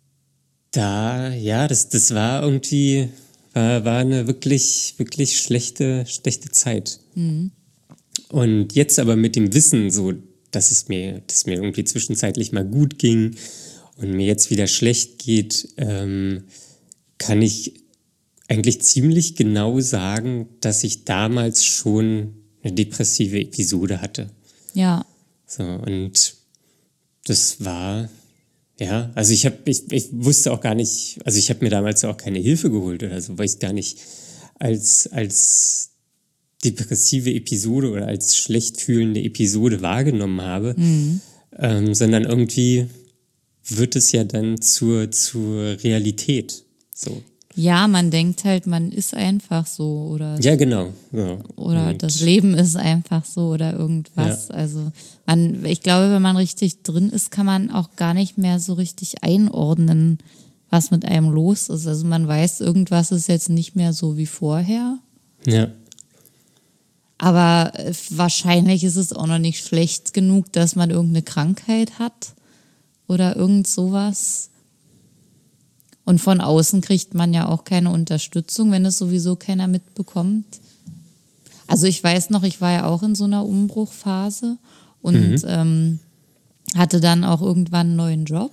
das war irgendwie, war eine wirklich, wirklich schlechte Zeit. Und jetzt aber mit dem Wissen so, dass mir irgendwie zwischenzeitlich mal gut ging und mir jetzt wieder schlecht geht, kann ich eigentlich ziemlich genau sagen, dass ich damals schon eine depressive Episode hatte.
Ja.
So, und das war, also ich wusste auch gar nicht, also ich habe mir damals auch keine Hilfe geholt oder so, weil ich es gar nicht als depressive Episode oder als schlecht fühlende Episode wahrgenommen habe, sondern irgendwie wird es ja dann zur Realität. So.
Ja, man denkt halt, man ist einfach so oder.
Ja, genau. Ja.
Oder das Leben ist einfach so oder irgendwas. Ja. Also ich glaube, wenn man richtig drin ist, kann man auch gar nicht mehr so richtig einordnen, was mit einem los ist. Also man weiß, irgendwas ist jetzt nicht mehr so wie vorher.
Ja.
Aber wahrscheinlich ist es auch noch nicht schlecht genug, dass man irgendeine Krankheit hat oder irgend sowas. Und von außen kriegt man ja auch keine Unterstützung, wenn es sowieso keiner mitbekommt. Also ich weiß noch, ich war ja auch in so einer Umbruchphase und hatte dann auch irgendwann einen neuen Job.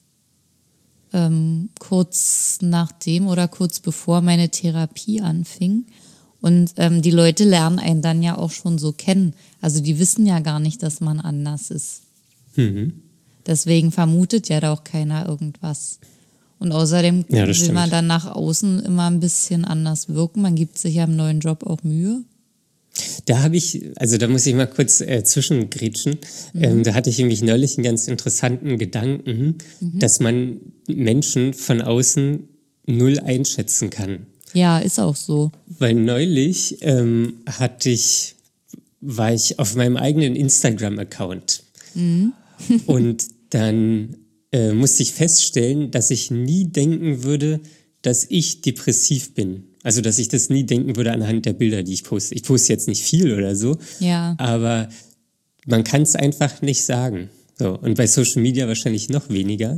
Kurz nachdem oder kurz bevor meine Therapie anfing. Und die Leute lernen einen dann ja auch schon so kennen. Also die wissen ja gar nicht, dass man anders ist. Deswegen vermutet ja da auch keiner irgendwas. Und außerdem will man dann nach außen immer ein bisschen anders wirken. Man gibt sich ja im neuen Job auch Mühe.
Da muss ich mal kurz zwischengrätschen. Da hatte ich nämlich neulich einen ganz interessanten Gedanken, dass man Menschen von außen null einschätzen kann.
Ja, ist auch so.
Weil neulich war ich auf meinem eigenen Instagram-Account und dann musste ich feststellen, dass ich nie denken würde, dass ich depressiv bin. Also, dass ich das nie denken würde anhand der Bilder, die ich poste. Ich poste jetzt nicht viel oder so, aber man kann es einfach nicht sagen. So, und bei Social Media wahrscheinlich noch weniger.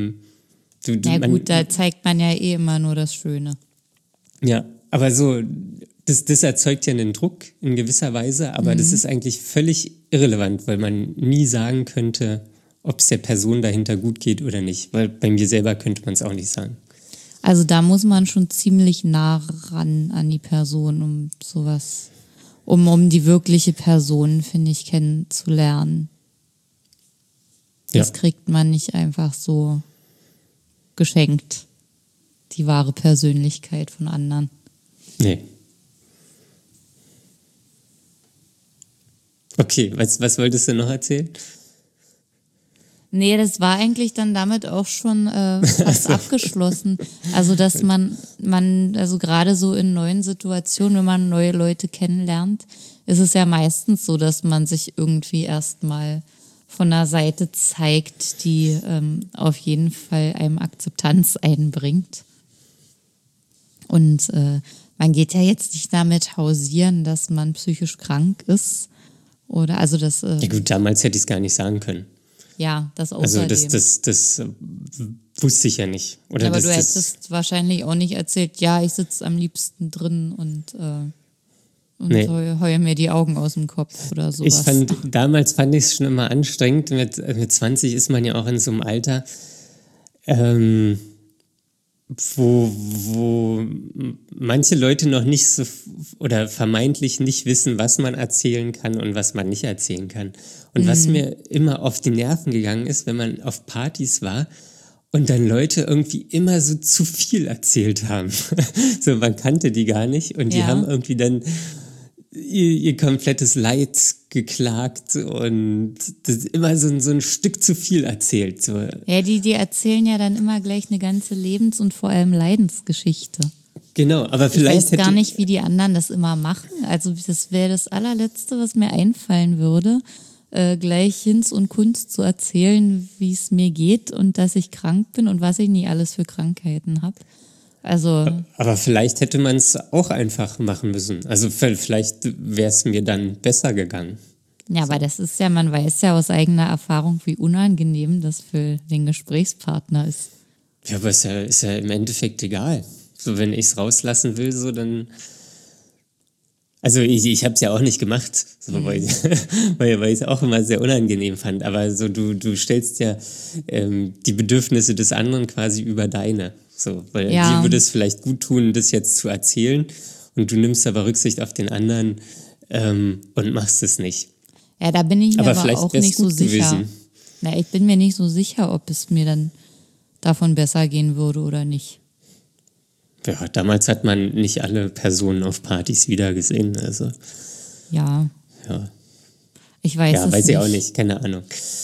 Da zeigt man ja eh immer nur das Schöne.
Ja, aber so, das erzeugt ja einen Druck in gewisser Weise, aber das ist eigentlich völlig irrelevant, weil man nie sagen könnte, ob es der Person dahinter gut geht oder nicht. Weil bei mir selber könnte man es auch nicht sagen.
Also da muss man schon ziemlich nah ran an die Person, um sowas, um die wirkliche Person, finde ich, kennenzulernen. Das kriegt man nicht einfach so geschenkt, die wahre Persönlichkeit von anderen.
Nee. Okay, was wolltest du noch erzählen?
Nee, das war eigentlich dann damit auch schon fast abgeschlossen. Also, dass man also gerade so in neuen Situationen, wenn man neue Leute kennenlernt, ist es ja meistens so, dass man sich irgendwie erstmal von einer Seite zeigt, die auf jeden Fall einem Akzeptanz einbringt. Und man geht ja jetzt nicht damit hausieren, dass man psychisch krank ist. Oder also das.
Ja gut, damals hätte ich es gar nicht sagen können.
Ja, das
Also
außerdem.
das wusste ich ja nicht. Oder
Aber
das,
du
das,
hättest wahrscheinlich auch nicht erzählt, ja, ich sitze am liebsten drin und
nee.
heul mir die Augen aus dem Kopf oder sowas.
Damals fand ich es schon immer anstrengend. Mit 20 ist man ja auch in so einem Alter, wo manche Leute noch nicht so oder vermeintlich nicht wissen, was man erzählen kann und was man nicht erzählen kann. Und was mir immer auf die Nerven gegangen ist, wenn man auf Partys war und dann Leute irgendwie immer so zu viel erzählt haben. So, man kannte die gar nicht und die
Ja.
haben irgendwie dann ihr komplettes Leid geklagt und das immer so ein Stück zu viel erzählt. So.
Ja, die erzählen ja dann immer gleich eine ganze Lebens- und vor allem Leidensgeschichte.
Genau, aber
Ich
vielleicht
weiß gar nicht, wie die anderen das immer machen. Also das wäre das allerletzte, was mir einfallen würde, gleich Hinz und Kunst zu erzählen, wie es mir geht und dass ich krank bin und was ich nie alles für Krankheiten habe. Also
Aber vielleicht hätte man es auch einfach machen müssen. Also vielleicht wäre es mir dann besser gegangen.
ja, aber das ist ja, man weiß ja aus eigener Erfahrung, wie unangenehm das für den Gesprächspartner ist.
Ja, aber ist ja im Endeffekt egal. So, wenn ich es rauslassen will, so dann. Also ich habe es ja auch nicht gemacht, so, weil ich es auch immer sehr unangenehm fand. Aber so du stellst ja die Bedürfnisse des anderen quasi über deine. So, weil
Ja.
dir würde es vielleicht gut tun, das jetzt zu erzählen und du nimmst aber Rücksicht auf den anderen und machst es nicht.
Ja, da bin ich mir
Aber
aber
vielleicht
auch
wär's
nicht so
gut
sicher.
gewesen.
Na, ich bin mir nicht so sicher, ob es mir dann davon besser gehen würde oder nicht.
Ja, damals hat man nicht alle Personen auf Partys wieder gesehen. Also
Ja,
ja,
ich weiß es
weiß
nicht.
ich auch nicht, keine Ahnung.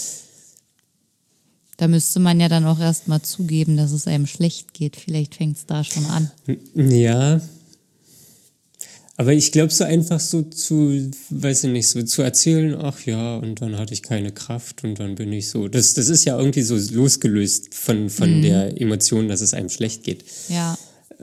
Da müsste man ja dann auch erst mal zugeben, dass es einem schlecht geht. Vielleicht fängt es da schon an.
Ja, aber ich glaube so einfach so weiß ich nicht, so zu erzählen, ach ja, und dann hatte ich keine Kraft und dann bin ich so. Das ist ja irgendwie so losgelöst von der Emotion, dass es einem schlecht geht.
Ja,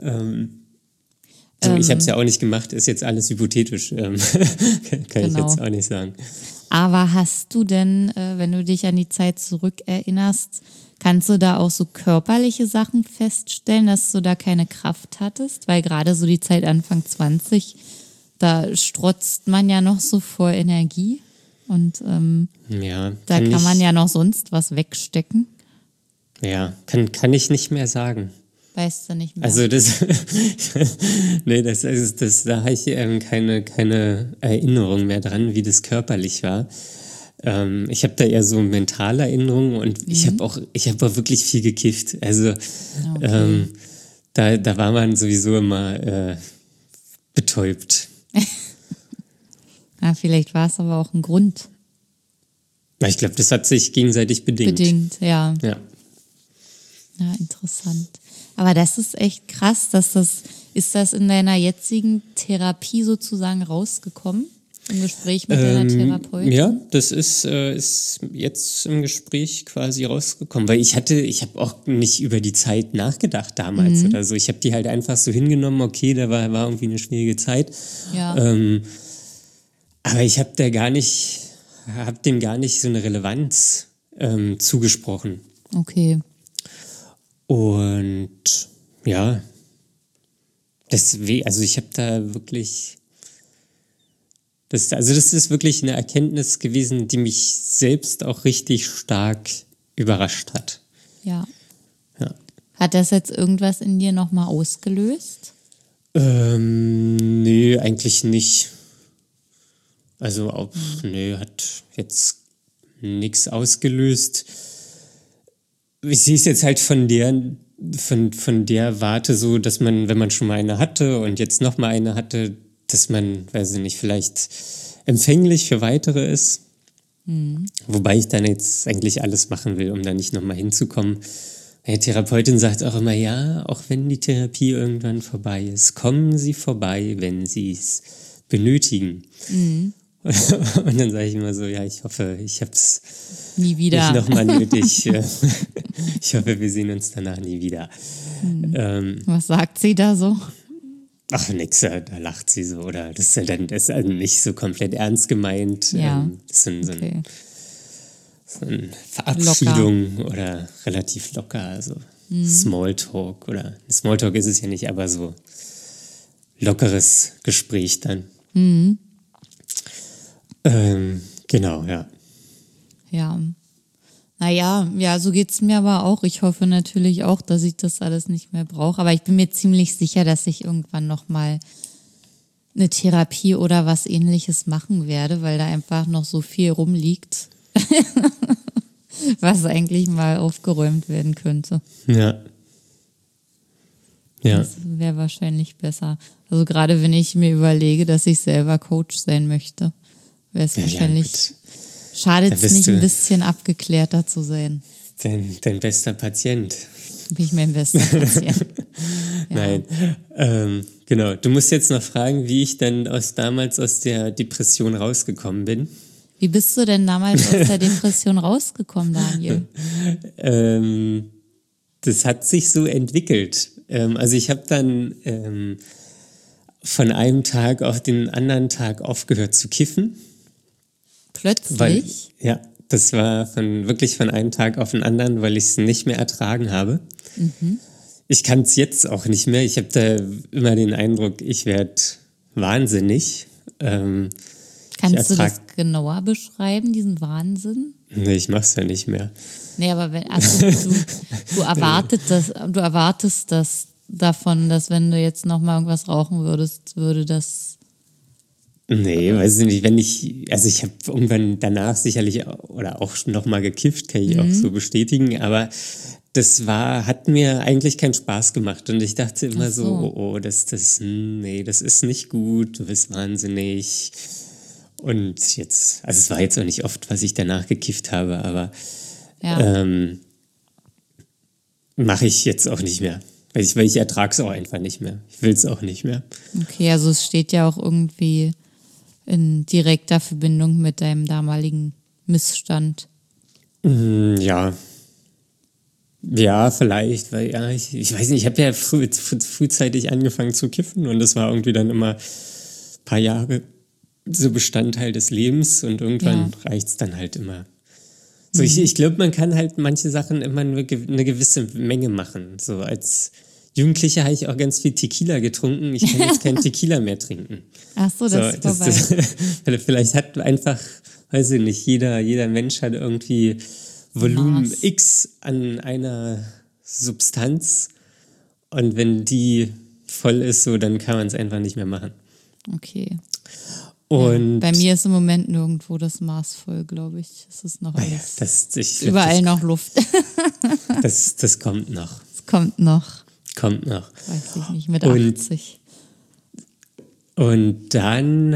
So, ich habe es ja auch nicht gemacht, ist jetzt alles hypothetisch, kann ich
Genau.
jetzt auch nicht sagen.
aber hast du denn, wenn du dich an die Zeit zurückerinnerst, kannst du da auch so körperliche Sachen feststellen, dass du da keine Kraft hattest? Weil gerade so die Zeit Anfang 20, da strotzt man ja noch so vor Energie und
Ja,
da kann man ja noch sonst was wegstecken.
Kann ich nicht mehr sagen.
Weißt du nicht mehr.
Also nee, da habe ich keine Erinnerung mehr dran, wie das körperlich war. Ich habe da eher so mentale Erinnerungen und ich habe auch wirklich viel gekifft. Also
Okay.
da war man sowieso immer betäubt.
Ja, vielleicht war es aber auch ein Grund.
Ich glaube, das hat sich gegenseitig bedingt.
Bedingt, ja.
Ja.
Ja, interessant. Aber das ist echt krass, ist das in deiner jetzigen Therapie sozusagen rausgekommen? Im Gespräch mit deiner Therapeutin?
Ja, das ist jetzt im Gespräch quasi rausgekommen, weil ich habe auch nicht über die Zeit nachgedacht damals oder so. Ich habe die halt einfach so hingenommen, okay, da war irgendwie eine schwierige Zeit.
Ja.
Aber ich habe dem gar nicht so eine Relevanz zugesprochen.
Okay.
Und ja, deswegen, also ich habe da wirklich, das ist wirklich eine Erkenntnis gewesen, die mich selbst auch richtig stark überrascht hat.
Ja.
Ja.
Hat das jetzt irgendwas in dir nochmal ausgelöst?
Nee, eigentlich nicht. Also, nee, hat jetzt nichts ausgelöst. Ich sehe es jetzt halt von der Warte so, dass man, wenn man schon mal eine hatte und jetzt noch mal eine hatte, dass man, weiß ich nicht, vielleicht empfänglich für weitere ist. Wobei ich dann jetzt eigentlich alles machen will, um da nicht noch mal hinzukommen. Meine Therapeutin sagt auch immer, ja, auch wenn die Therapie irgendwann vorbei ist, kommen Sie vorbei, wenn Sie es benötigen. Und dann sage ich immer so, ja, ich hoffe, ich habe es
Nie wieder.
nicht nochmal nötig. Ich hoffe, wir sehen uns danach nie wieder.
Was sagt sie da so?
Ach, nix, da lacht sie so. Oder das ist also nicht so komplett ernst gemeint.
Ja,
Das ist
Okay.
so eine Verabschiedung oder relativ locker, also Smalltalk oder Smalltalk ist es ja nicht, aber so lockeres Gespräch dann. Genau, ja.
Ja. Naja, ja, so geht's mir aber auch. Ich hoffe natürlich auch, dass ich das alles nicht mehr brauche. Aber ich bin mir ziemlich sicher, dass ich irgendwann nochmal eine Therapie oder was Ähnliches machen werde, weil da einfach noch so viel rumliegt, was eigentlich mal aufgeräumt werden könnte.
Ja. Ja.
Das wäre wahrscheinlich besser. Also gerade wenn ich mir überlege, dass ich selber Coach sein möchte, wäre es wahrscheinlich, schadet es nicht, ein bisschen abgeklärter zu sein.
Dein bester Patient.
Bin ich mein bester Patient. Ja.
Nein, genau. Du musst jetzt noch fragen, wie ich dann damals aus der Depression rausgekommen bin.
Wie bist du denn damals aus der Depression rausgekommen, Daniel?
Das hat sich so entwickelt. Also ich habe dann von einem Tag auf den anderen Tag aufgehört zu kiffen.
Plötzlich?
Ja, das war wirklich von einem Tag auf den anderen, weil ich es nicht mehr ertragen habe. Ich kann es jetzt auch nicht mehr. Ich habe da immer den Eindruck, ich werde wahnsinnig.
Kannst du das genauer beschreiben, diesen Wahnsinn?
Nee, ich mach's ja nicht mehr.
Nee, aber du erwartest das davon, dass wenn du jetzt nochmal irgendwas rauchen würdest, würde das...
Nee, weiß ich nicht. Ich habe irgendwann danach sicherlich oder auch nochmal gekifft, kann ich auch so bestätigen, aber das hat mir eigentlich keinen Spaß gemacht und ich dachte immer so, das ist nicht gut, du bist wahnsinnig. Und jetzt, also es war jetzt auch nicht oft, was ich danach gekifft habe, aber mache ich jetzt auch nicht mehr. Weil ich ertrage es auch einfach nicht mehr. Ich will es auch nicht mehr.
Okay, also es steht ja auch irgendwie in direkter Verbindung mit deinem damaligen Missstand.
Ja. Ja, vielleicht, weil ich weiß nicht, ich habe ja frühzeitig angefangen zu kiffen und das war irgendwie dann immer ein paar Jahre so Bestandteil des Lebens und irgendwann reicht es dann halt immer. So, ich glaube, man kann halt manche Sachen immer nur eine gewisse Menge machen. So als Jugendlicher habe ich auch ganz viel Tequila getrunken. Ich kann jetzt keinen Tequila mehr trinken.
Ach so, das ist vorbei.
Vielleicht hat einfach, weiß ich nicht, jeder Mensch hat irgendwie Volumen X an einer Substanz und wenn die voll ist, so, dann kann man es einfach nicht mehr machen.
Okay.
Und
bei mir ist im Moment nirgendwo das Maß voll, glaube ich. Es ist noch alles. Überall noch Luft.
Das kommt noch.
Es kommt noch.
Weiß
ich nicht, mit 80.
Und dann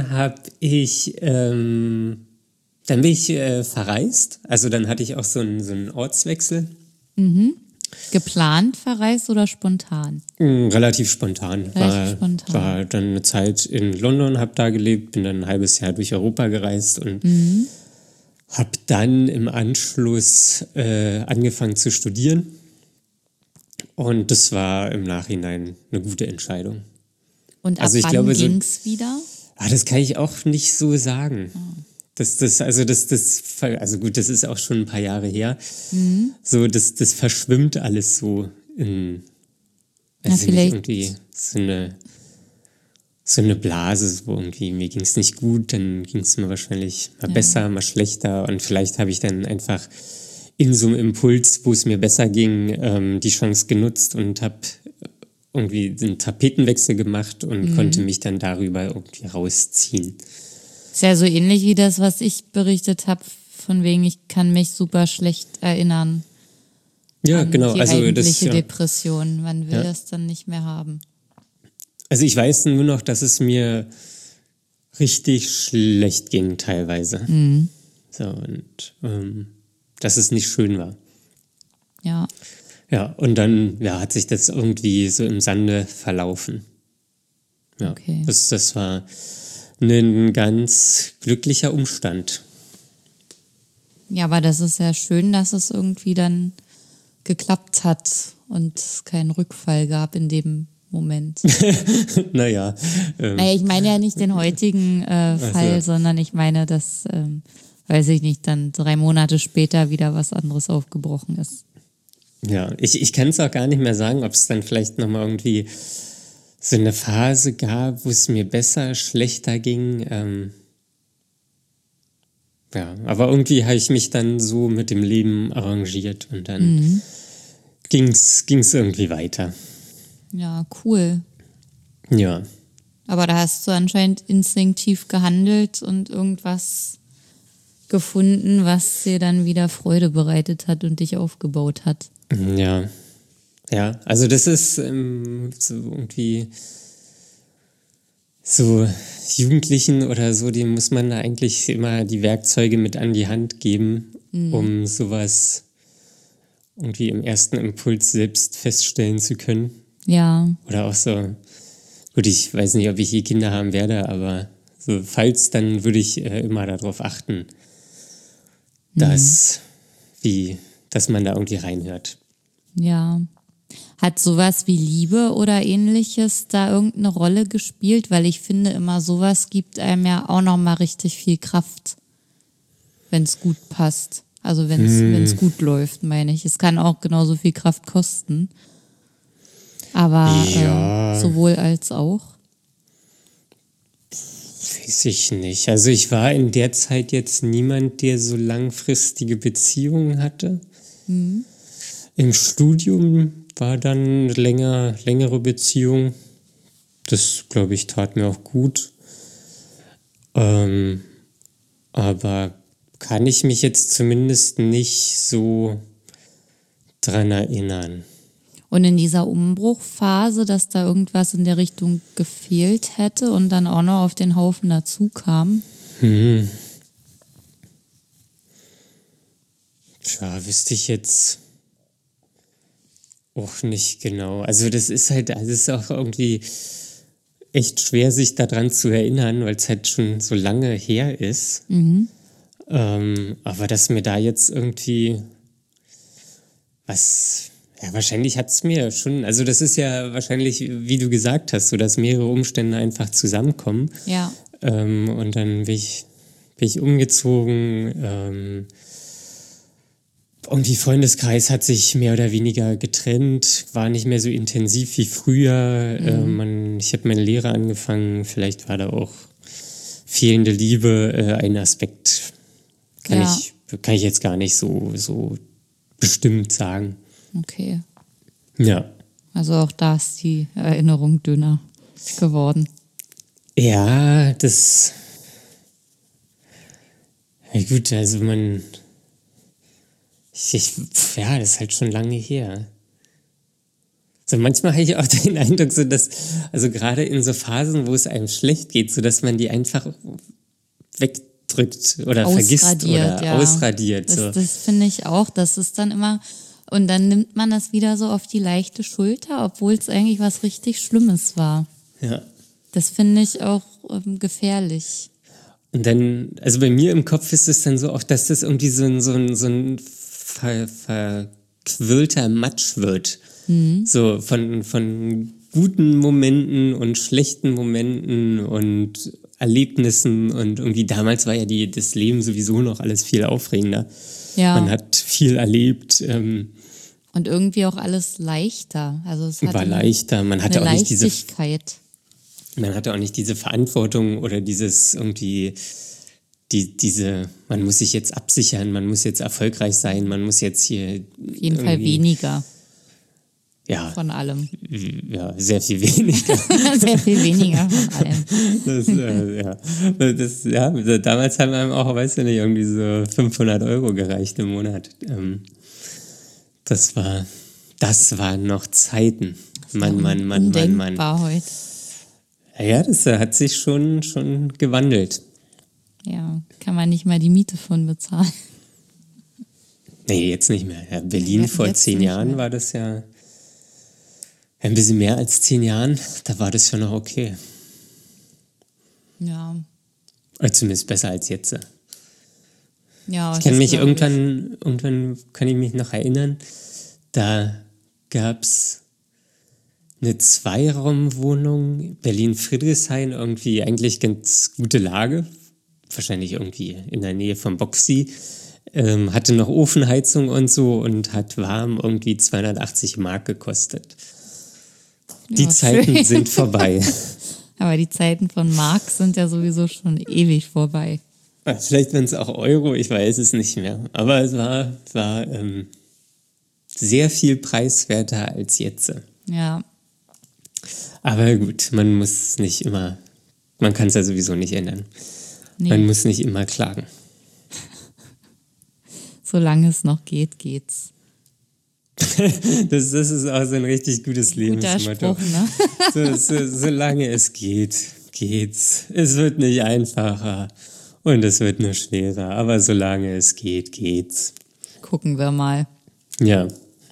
bin ich verreist. Also dann hatte ich auch so einen Ortswechsel.
Geplant verreist oder spontan?
Relativ spontan. War dann eine Zeit in London, habe da gelebt, bin dann ein halbes Jahr durch Europa gereist und habe dann im Anschluss angefangen zu studieren. Und das war im Nachhinein eine gute Entscheidung.
Und ab wann ging es wieder?
Das kann ich auch nicht so sagen. Das ist auch schon ein paar Jahre her. So, das verschwimmt alles so in irgendwie so eine Blase, wo irgendwie mir ging es nicht gut, dann ging es mir wahrscheinlich mal besser, mal schlechter und vielleicht habe ich dann einfach in so einem Impuls, wo es mir besser ging, die Chance genutzt und habe irgendwie einen Tapetenwechsel gemacht und konnte mich dann darüber irgendwie rausziehen.
Ist ja so ähnlich wie das, was ich berichtet habe, von wegen, ich kann mich super schlecht erinnern.
Ja, genau.
Die
also
eigentliche Depression. Man will das dann nicht mehr haben.
Also ich weiß nur noch, dass es mir richtig schlecht ging teilweise. So, und dass es nicht schön war.
Ja.
Ja, und dann hat sich das irgendwie so im Sande verlaufen. Ja,
okay.
Das war ein ganz glücklicher Umstand.
Ja, aber das ist ja schön, dass es irgendwie dann geklappt hat und es keinen Rückfall gab in dem Moment.
Naja,
ich meine ja nicht den heutigen Fall, sondern ich meine, dass weiß ich nicht, dann 3 Monate später wieder was anderes aufgebrochen ist.
Ja, ich kann es auch gar nicht mehr sagen, ob es dann vielleicht nochmal irgendwie so eine Phase gab, wo es mir besser, schlechter ging. Ja, aber irgendwie habe ich mich dann so mit dem Leben arrangiert und dann ging's irgendwie weiter.
Ja, cool.
Ja.
Aber da hast du anscheinend instinktiv gehandelt und irgendwas gefunden, was dir dann wieder Freude bereitet hat und dich aufgebaut hat.
Ja. Ja, also das ist so irgendwie so Jugendlichen oder so, denen muss man da eigentlich immer die Werkzeuge mit an die Hand geben, um sowas irgendwie im ersten Impuls selbst feststellen zu können.
Ja,
Oder auch so, gut, ich weiß nicht, ob ich je Kinder haben werde, aber so, falls, dann würde ich immer darauf achten, dass man da irgendwie reinhört.
ja. Hat sowas wie Liebe oder ähnliches da irgendeine Rolle gespielt? Weil ich finde immer, sowas gibt einem ja auch nochmal richtig viel Kraft, wenn es gut passt. Also wenn es gut läuft, meine ich. Es kann auch genauso viel Kraft kosten. Aber
Ja.
sowohl als auch.
Weiß ich nicht. Also ich war in der Zeit jetzt niemand, der so langfristige Beziehungen hatte. Im Studium war dann eine längere Beziehung. Das, glaube ich, tat mir auch gut. Aber kann ich mich jetzt zumindest nicht so dran erinnern.
Und in dieser Umbruchphase, dass da irgendwas in der Richtung gefehlt hätte und dann auch noch auf den Haufen dazu kam.
Tja, wüsste ich jetzt auch nicht genau. Also das ist auch irgendwie echt schwer, sich daran zu erinnern, weil es halt schon so lange her ist. Aber dass mir da jetzt irgendwie was, ja, wahrscheinlich hat es mir schon, also das ist ja wahrscheinlich, wie du gesagt hast, so dass mehrere Umstände einfach zusammenkommen.
Ja.
Und dann bin ich umgezogen. Irgendwie Freundeskreis hat sich mehr oder weniger getrennt, war nicht mehr so intensiv wie früher. Ich habe meine Lehre angefangen, vielleicht war da auch fehlende Liebe ein Aspekt. Kann ich jetzt gar nicht so bestimmt sagen.
Okay.
Ja.
Also auch da ist die Erinnerung dünner geworden.
Ja, ja gut, also ja, das ist halt schon lange her. So manchmal habe ich auch den Eindruck, so dass, also gerade in so Phasen, wo es einem schlecht geht, so dass man die einfach wegdrückt oder vergisst oder ausradiert. So.
Das finde ich auch, das ist dann immer, und dann nimmt man das wieder so auf die leichte Schulter, obwohl es eigentlich was richtig Schlimmes war.
Ja.
Das finde ich auch gefährlich.
Und dann, also bei mir im Kopf ist es dann so auch, dass das irgendwie so ein verquirlter Matsch wird. So von guten Momenten und schlechten Momenten und Erlebnissen und irgendwie damals war ja das Leben sowieso noch alles viel aufregender.
Ja.
Man hat viel erlebt.
Und irgendwie auch alles leichter. Also es
War leichter. Man hatte
eine
auch nicht
Leichtigkeit.
Man hatte auch nicht diese Verantwortung oder dieses irgendwie man muss sich jetzt absichern, man muss jetzt erfolgreich sein, man muss jetzt hier
Auf jeden Fall weniger
ja,
von allem.
Ja, sehr viel weniger.
Sehr viel weniger von allem.
Damals haben einem auch, weißt du nicht, irgendwie so 500 € gereicht im Monat. Das waren noch Zeiten. Mann.
Undenkbar heute.
Ja, das hat sich schon gewandelt.
Ja, kann man nicht mal die Miete von bezahlen.
Nee, jetzt nicht mehr. Ja, Berlin vor 10 Jahren war das ja ein bisschen mehr als 10 Jahren. Da war das ja noch okay.
Ja.
Oder zumindest besser als jetzt.
Ja,
ich kann mich irgendwann kann ich mich noch erinnern, da gab es eine 2-Raumwohnung, Berlin-Friedrichshain, irgendwie eigentlich ganz gute Lage. wahrscheinlich irgendwie in der Nähe vom Boxy, hatte noch Ofenheizung und so und hat warm irgendwie 280 Mark gekostet. Die
Ja,
Zeiten
schön.
sind vorbei.
Aber die Zeiten von Mark sind ja sowieso schon ewig vorbei.
Vielleicht waren es auch Euro, ich weiß es nicht mehr. Aber es war sehr viel preiswerter als jetzt.
Ja,
Aber gut, man kann es ja sowieso nicht ändern.
nee.
Man muss nicht immer klagen.
Solange es noch geht, geht's.
Das ist auch so ein richtig gutes
Guter
Lebensmotto.
Spruch, ne?
Solange es geht, geht's. Es wird nicht einfacher und es wird nur schwerer, aber solange es geht, geht's.
Gucken wir mal.
Ja,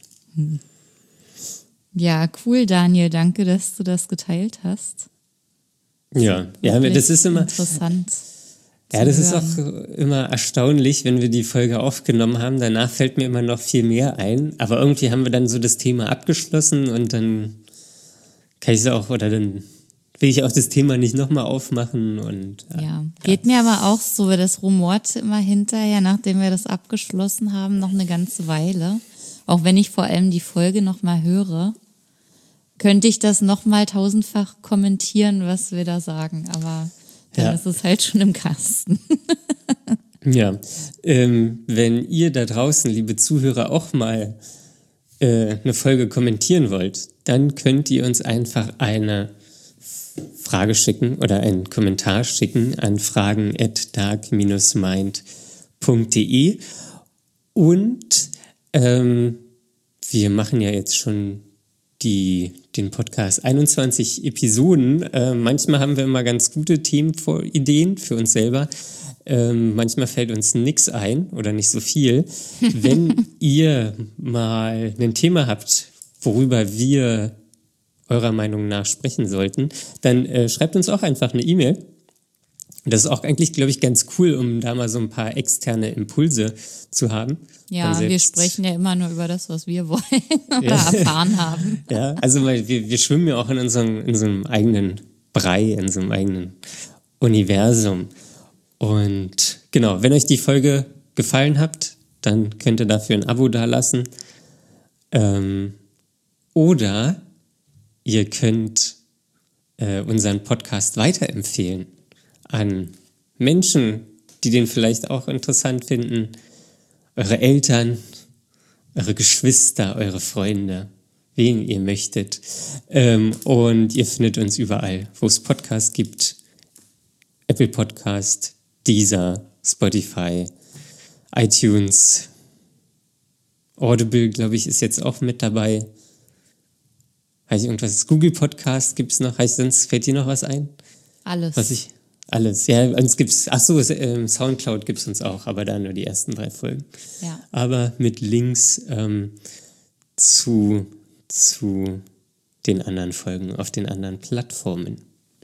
Ja, cool, Daniel. Danke, dass du das geteilt hast.
ja,
Wirklich
das ist immer,
interessant.
ja, das ist
hören.
auch immer erstaunlich, wenn wir die Folge aufgenommen haben. Danach fällt mir immer noch viel mehr ein, aber irgendwie haben wir dann so das Thema abgeschlossen und dann kann ich es auch, oder dann will ich auch das Thema nicht nochmal aufmachen und
Ja, geht mir aber auch so, das rumort immer hinterher, nachdem wir das abgeschlossen haben, noch eine ganze Weile. Auch wenn ich vor allem die Folge nochmal höre, könnte ich das nochmal tausendfach kommentieren, was wir da sagen. Aber dann
Ja.
ist es halt schon im Kasten.
ja. Wenn ihr da draußen, liebe Zuhörer, auch mal eine Folge kommentieren wollt, dann könnt ihr uns einfach eine Frage schicken oder einen Kommentar schicken an fragen@dark-mind.de und wir machen ja jetzt schon den Podcast 21 Episoden. Manchmal haben wir immer ganz gute Themenideen für uns selber. Manchmal fällt uns nichts ein oder nicht so viel. Wenn ihr mal ein Thema habt, worüber wir eurer Meinung nach sprechen sollten, dann schreibt uns auch einfach eine E-Mail. Das ist auch eigentlich, glaube ich, ganz cool, um da mal so ein paar externe Impulse zu haben.
Ja,
Dann
wir
selbst-
sprechen ja immer nur über das, was wir wollen oder erfahren haben.
Ja, also weil wir schwimmen ja auch in so einem eigenen Brei, in so einem eigenen Universum. Und genau, wenn euch die Folge gefallen hat, dann könnt ihr dafür ein Abo dalassen. Oder ihr könnt unseren Podcast weiterempfehlen an Menschen, die den vielleicht auch interessant finden. Eure Eltern, eure Geschwister, eure Freunde, wen ihr möchtet. Und ihr findet uns überall, wo es Podcasts gibt. Apple Podcast, Deezer, Spotify, iTunes, Audible, glaube ich, ist jetzt auch mit dabei. Heißt irgendwas? Google Podcast gibt es noch? Heißt sonst, fällt dir noch was ein?
Alles.
Alles. Ja, uns gibt's, Soundcloud gibt es uns auch, aber da nur die ersten 3 Folgen.
Ja.
Aber mit Links zu den anderen Folgen auf den anderen Plattformen.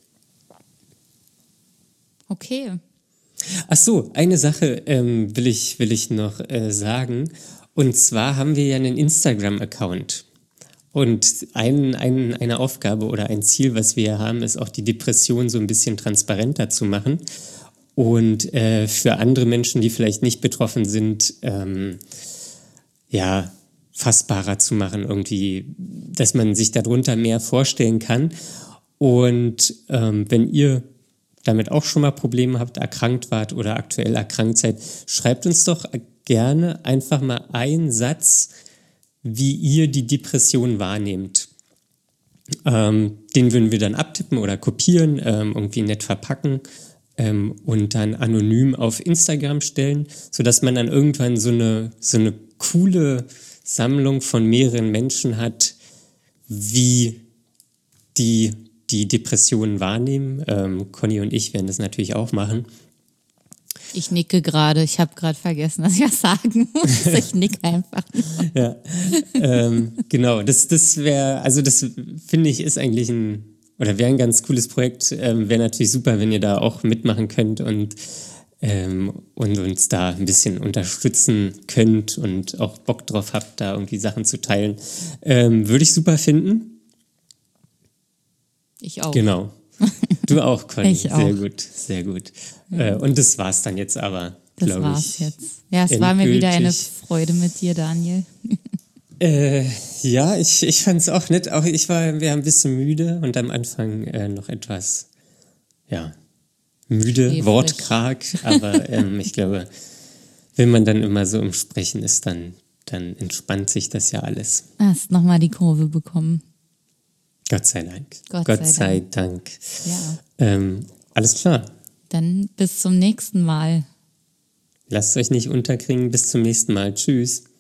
Okay.
Ach so, eine Sache will ich noch sagen. Und zwar haben wir ja einen Instagram-Account. Und eine Aufgabe oder ein Ziel, was wir haben, ist auch die Depression so ein bisschen transparenter zu machen. Und für andere Menschen, die vielleicht nicht betroffen sind, fassbarer zu machen, irgendwie, dass man sich darunter mehr vorstellen kann. Und wenn ihr damit auch schon mal Probleme habt, erkrankt wart oder aktuell erkrankt seid, schreibt uns doch gerne einfach mal einen Satz, wie ihr die Depression wahrnehmt. Den würden wir dann abtippen oder kopieren, irgendwie nett verpacken und dann anonym auf Instagram stellen, sodass man dann irgendwann so eine coole Sammlung von mehreren Menschen hat, wie die Depressionen wahrnehmen. Conny und ich werden das natürlich auch machen.
Ich nicke gerade. Ich habe gerade vergessen, dass ich was sagen muss. Ich nicke einfach.
Ja, genau. Das wäre, also das finde ich ist eigentlich wäre ein ganz cooles Projekt. Wäre natürlich super, wenn ihr da auch mitmachen könnt und uns da ein bisschen unterstützen könnt und auch Bock drauf habt, da irgendwie Sachen zu teilen. Würde ich super finden.
Ich auch.
Genau. Du auch, Conny.
Ich auch.
Sehr gut, sehr gut. Und das war's dann jetzt aber,
Das
glaube
war's
ich.
jetzt. Ja, es war mir wieder eine
endgültig.
Freude mit dir, Daniel.
Ja, ich fand es auch nett. Auch wir waren ein bisschen müde und am Anfang noch etwas, ja, müde,
Schläfrig.
wortkarg. Aber ich glaube, wenn man dann immer so im Sprechen ist, dann entspannt sich das ja alles.
Hast nochmal die Kurve bekommen.
Gott sei Dank.
Gott sei
Dank.
Ja.
Alles klar.
Dann bis zum nächsten Mal.
Lasst euch nicht unterkriegen. Bis zum nächsten Mal. Tschüss.